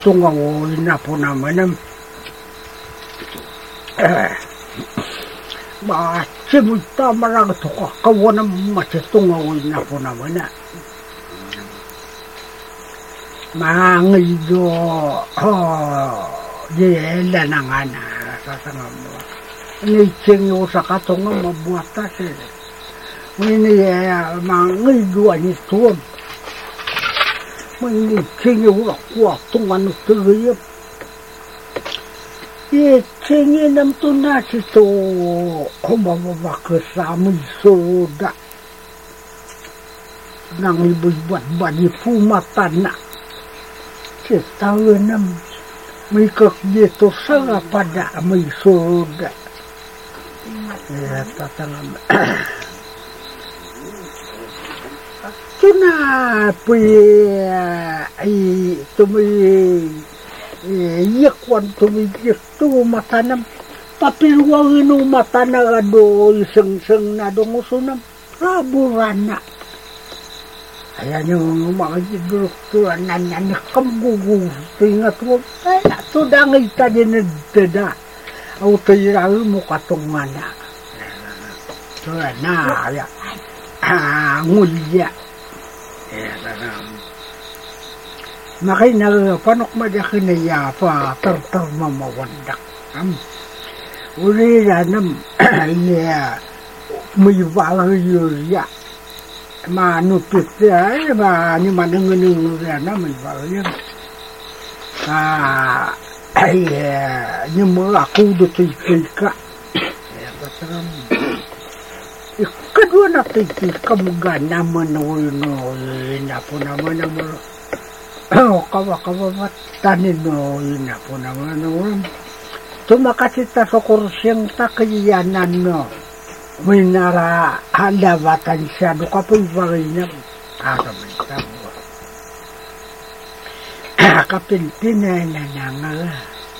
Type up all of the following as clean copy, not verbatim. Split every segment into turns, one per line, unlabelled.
tungawoy na po naman masimulta marang ito kakawan ng masitungawoy na po naman mangido yela na nga na sasanga mo ngitsing yung sa katunga mabuatas mangido anituam ngitsing yung akwatong ano tagayap ngitsing nam to na sito kumababakasama soda nang ibigbat ba di pumatan na tahu nam may kakdito sa pada may soda ya tatangam tuna yakwan tumigit tu matanam papilwangin no matana ado iseng-seng na dungusunam raburana ayan yung mga direkturan na nanikamgugus tingat mo kaya tudangay tayo nagdada o tayo mo katungan na ngulya makay na panok madaki na yapa tartar mamawandak uli na nam may balang yurya manupit ya ni manengeneng naman bayan nyemel aku udah tika ya betul kedua nanti kamu gana menuin apa namanya kawa tanin noin apa namanya cuma kasih tasokur siang tak keyanan no minara ada batan siya do kapoy bagay kapilpinay na nga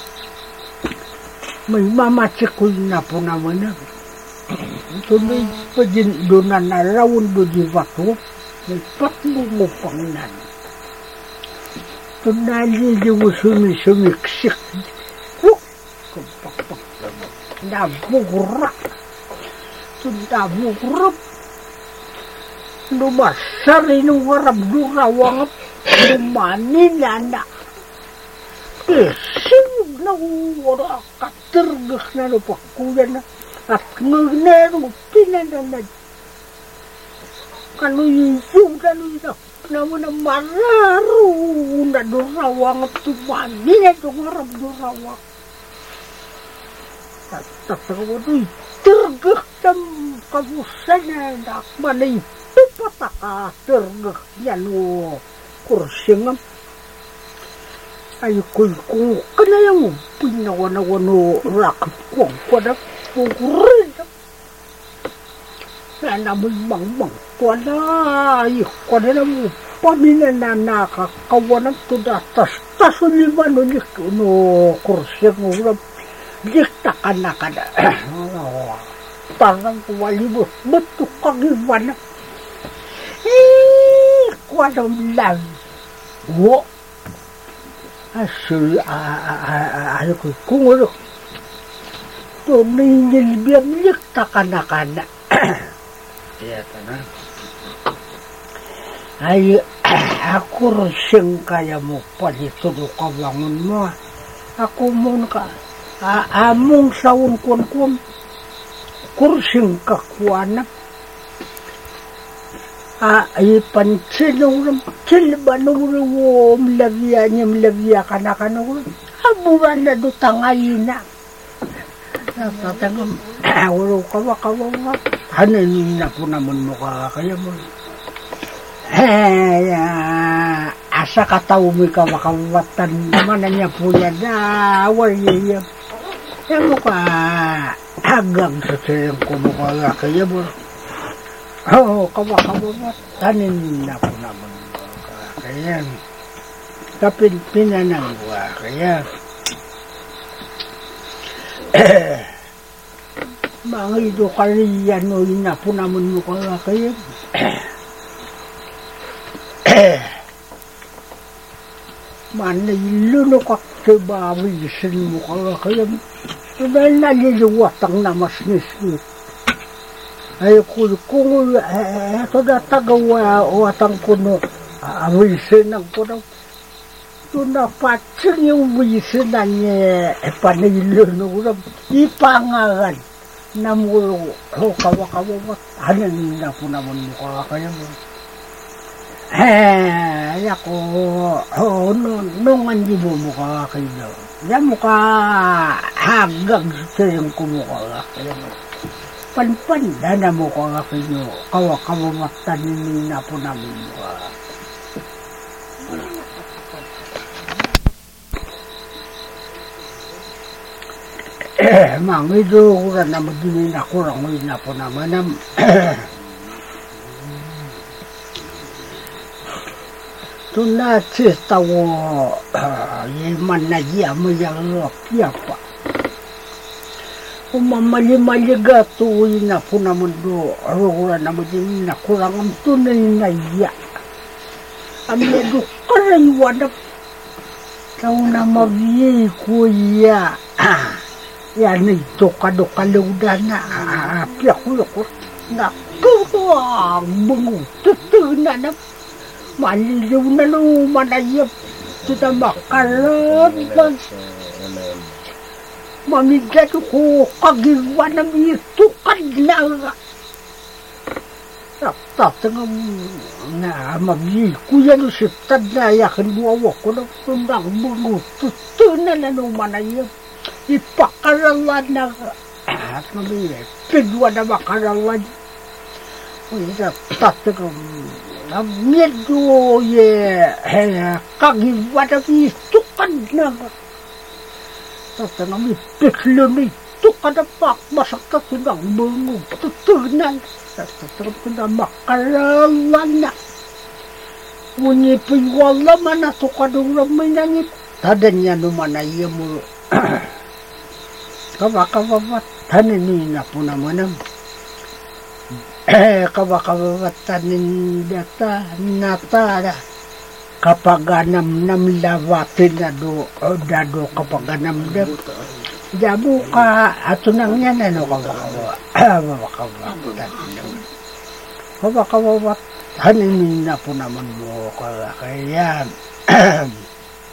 may mamatsikul na po naman ito may doon na rawon do di bato may patlo mo pang nan ito naliliw sumiksik nabugurak sudah mukrab lumasar ini warab durawang lumanin anak kesim na wara katergak na lupakuyan at ngagneru pinananan kanu yusung kanu yusung namun mararu na durawang tumanin at warab durawang tatawadu tergak tam kabusan nak manay pataka tergak yan o kursingam ay kung kanayang pinawana-wano rakit kong kwadak pukurin na namoy mang kwanay kwanay mo paminanakakawanan to datas uliman no kursingam dikta ka na kada parang kuwalibot betul kagiwan kwadam lang wo asyik ayo kung to ninilbiang dikta ka na kada iya tanah ay ako rusing kaya mo palito do kawangon mo ako mo ka among saun kun kursing kakuanak ay pansinong silbanong melagya kana-kana aburan na do tangayina tatangam wala kawa hanin na po naman mo kaya mo asa kataw mo kawakawatan naman niya po yan away mo ka hanggang sa siyang kumukala kaya mo kawakawa tanin na po naman kaya kapilpinan ng buwa kaya mga ito kaliyan o na po naman mo kaya manilunok ak sabawisin mo kaya dahil naliliwatang namas nisni. Ay kung ito na tagawa watang kuno awisin ang kuno. Ito na patsing yung wisinan niya panilunok ipangalan na mulo kawakawawat hanan na po naman mukha kaya mo. Ako, nung hindi mo mukha kayo, yan mukha hagag sa yung kumukha kayo. Panpanda na mukha kayo, kawakawamatan na po namin mukha. Medyo kurang naman din na kurang na po naman. Tuna cesta wo yeman na yama yang piapa. Umamali-mali gato na po naman do arura naman din na kurang ang tunay na iya. Amedo karaywan na tao na mabiye kuya. Yan ito kadokalodan na piako na kuwag bungo tutuna na maliliw na lumanayap kita makarabag mamigad ko kagiwa na mitukan na tatang na magi kuya no sitad na yakin buwawa ko na tundang bungo tutuna na lumanayap ipakaralan na at mamigay pigwa na makaralan kuya tatang medyo kagiwa na itukan na tatang may piklo na itukan na pakmasakta tunang bungo tutunan tatang na makaralan na unipin wala man na tukadong ramay na nito tadan niya naman na iya mo kawakawabat tanin na po naman kawakawatanin data natara kapaganam lawatin na do dado kapaganam dap jabu ka ato nang yan kawakawat hanin na po naman mo kaya